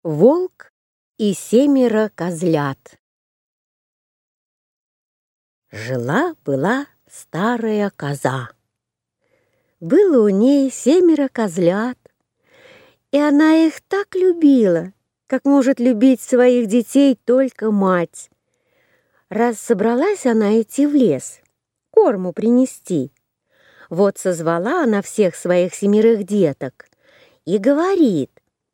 Волк и 7 козлят. Жила-была старая коза. Было у ней 7 козлят, и она их так любила, как может любить своих детей только мать. Раз собралась она идти в лес, корму принести, вот созвала она всех своих 7 деток и говорит: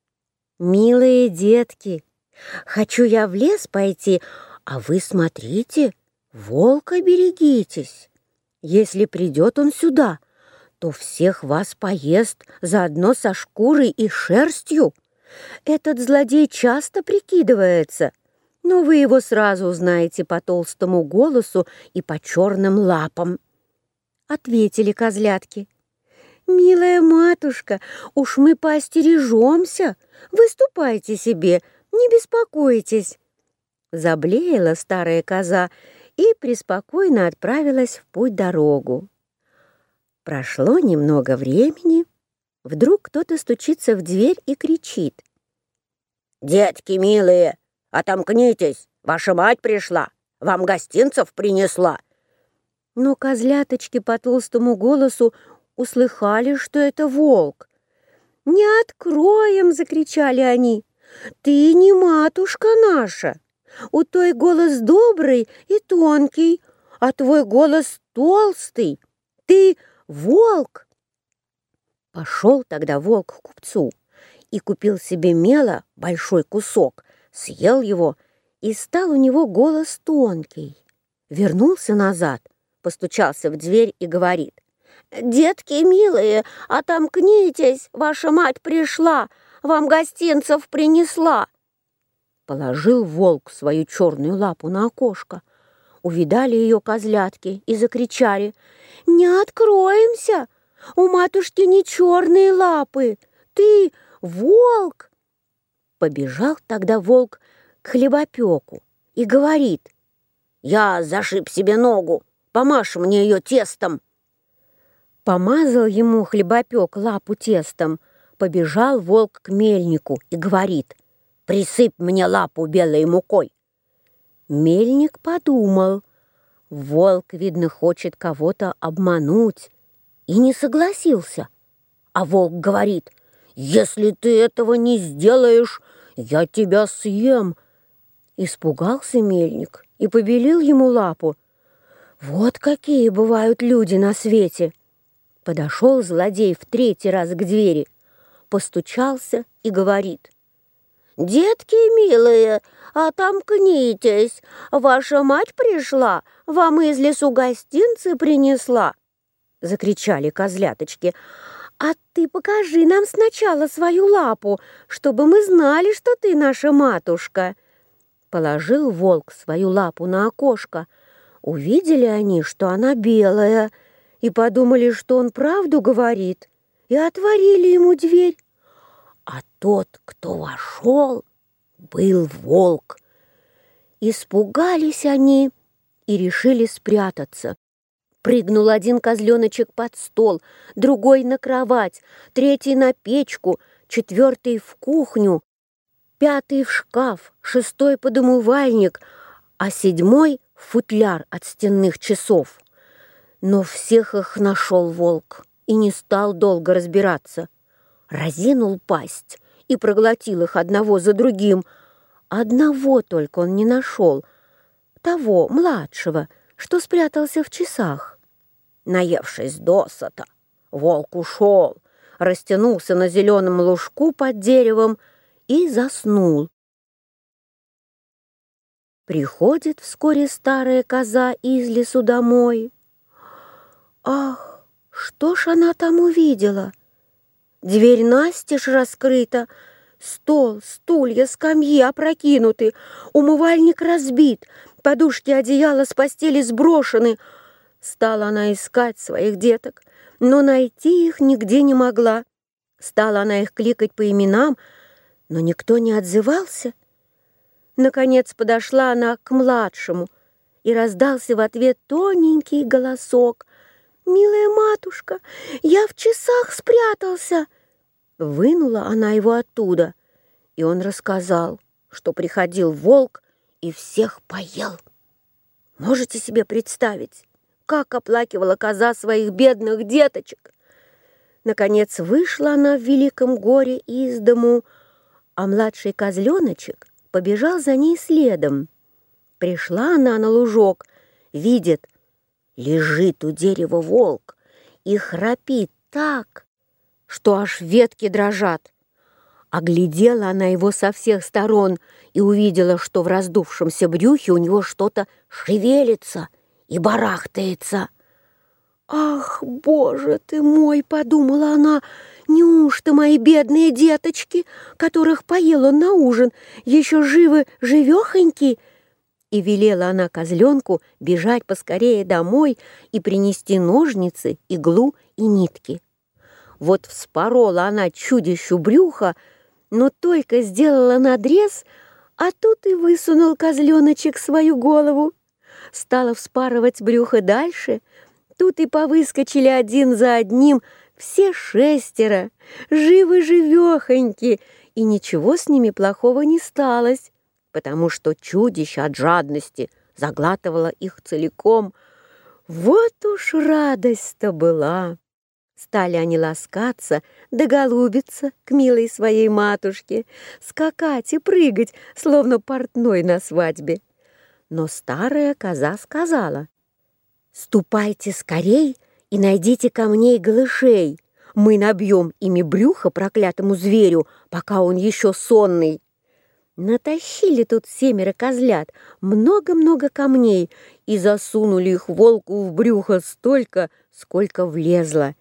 «Милые детки, хочу я в лес пойти, а вы смотрите, волка берегитесь. Если придет он сюда, то всех вас поест заодно со шкурой и шерстью. Этот злодей часто прикидывается, но вы его сразу узнаете по толстому голосу и по черным лапам». Ответили козлятки: «Милая матушка, уж мы поостережемся, выступайте себе, не беспокойтесь». Заблеяла старая коза и преспокойно отправилась в путь-дорогу. Прошло немного времени, вдруг кто-то стучится в дверь и кричит: «Детки милые, отомкнитесь, ваша мать пришла, вам гостинцев принесла». Но козляточки по толстому голосу услыхали, что это волк. «Не откроем!» — закричали они. «Ты не матушка наша. У той голос добрый и тонкий, а твой голос толстый. Ты волк!» Пошел тогда волк к купцу и купил себе мела большой кусок, съел его, и стал у него голос тонкий. Вернулся назад, постучался в дверь и говорит: «Детки милые, отомкнитесь, ваша мать пришла, вам гостинцев принесла». Положил волк свою черную лапу на окошко. Увидали ее козлятки и закричали: «Не откроемся! У матушки не черные лапы! Ты волк!» Побежал тогда волк к хлебопеку и говорит: «Я зашиб себе ногу, помажь мне ее тестом». Помазал ему хлебопек лапу тестом, побежал волк к мельнику и говорит: «Присыпь мне лапу белой мукой». Мельник подумал: волк, видно, хочет кого-то обмануть, и не согласился. А волк говорит: «Если ты этого не сделаешь, я тебя съем». Испугался мельник и побелил ему лапу. Вот какие бывают люди на свете. Подошел злодей в 3-й раз к двери, постучался и говорит: «Детки милые, отомкнитесь, ваша мать пришла, вам из лесу гостинцы принесла». Закричали козляточки: «А ты покажи нам сначала свою лапу, чтобы мы знали, что ты наша матушка». Положил волк свою лапу на окошко. Увидели они, что она белая, и подумали, что он правду говорит, и отворили ему дверь. А тот, кто вошел, был волк. Испугались они и решили спрятаться. Прыгнул один козленочек под стол, другой на кровать, 3-й на печку, 4-й в кухню, 5-й в шкаф, 6-й под умывальник, а 7-й в футляр от стенных часов. Но всех их нашел волк и не стал долго разбираться. Разинул пасть и проглотил их одного за другим. Одного только он не нашел, того, младшего, что спрятался в часах. Наевшись досыта, волк ушел, растянулся на зеленом лужку под деревом и заснул. Приходит вскоре старая коза из лесу домой. Ах, что ж она там увидела? Дверь настежь раскрыта, стол, стулья, скамьи опрокинуты, умывальник разбит, подушки, одеяла с постели сброшены. Стала она искать своих деток, но найти их нигде не могла. Стала она их кликать по именам, но никто не отзывался. Наконец подошла она к младшему, и раздался в ответ тоненький голосок: «Милая матушка, я в часах спрятался». Вынула она его оттуда, И он рассказал, что приходил волк и всех поел. Можете себе представить, как оплакивала коза своих бедных деточек? Наконец вышла она в великом горе из дому, а младший козленочек побежал за ней следом. Пришла она на лужок, видит, лежит у дерева волк и храпит так, что аж ветки дрожат. Оглядела она его со всех сторон и увидела, что в раздувшемся брюхе у него что-то шевелится и барахтается. «Ах, Боже ты мой!» — подумала она. «Неужто мои бедные деточки, которых поел он на ужин, еще живы-живехоньки?» И велела она козленку бежать поскорее домой и принести ножницы, иглу и нитки. Вот вспорола она чудищу брюха, но только сделала надрез, а тут и высунул козленочек свою голову. Стала вспарывать брюхо дальше, тут и повыскочили один за одним все 6, живы-живехоньки, и ничего с ними плохого не сталось, потому что чудище от жадности заглатывало их целиком. Вот уж радость-то была! Стали они ласкаться да голубиться к милой своей матушке, скакать и прыгать, словно портной на свадьбе. Но старая коза сказала: «Ступайте скорей и найдите камней голышей. Мы набьем ими брюхо проклятому зверю, пока он еще сонный». Натащили тут 7 козлят много-много камней и засунули их волку в брюхо столько, сколько влезло.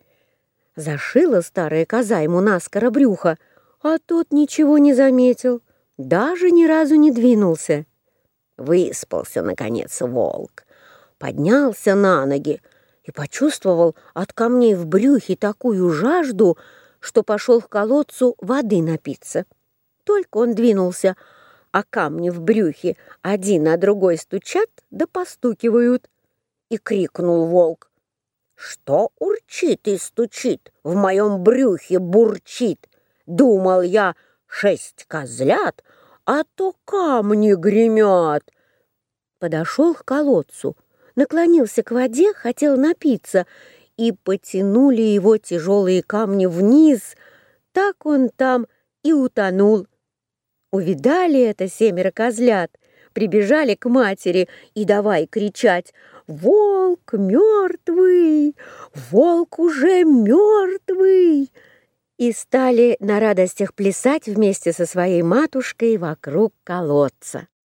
Зашила старая коза ему наскоро брюхо, а тот ничего не заметил, даже ни разу не двинулся. Выспался, наконец, волк, поднялся на ноги и почувствовал от камней в брюхе такую жажду, что пошел к колодцу воды напиться. Только он двинулся, а камни в брюхе один на другой стучат да постукивают. И крикнул волк: «Что урчит и стучит, в моем брюхе бурчит? Думал я, 6 козлят, а то камни гремят». Подошел к колодцу, наклонился к воде, хотел напиться, и потянули его тяжелые камни вниз, так он там и утонул. Увидали это 7 козлят, прибежали к матери и давай кричать: «Волк мертвый! Волк уже мертвый!» И стали на радостях плясать вместе со своей матушкой вокруг колодца.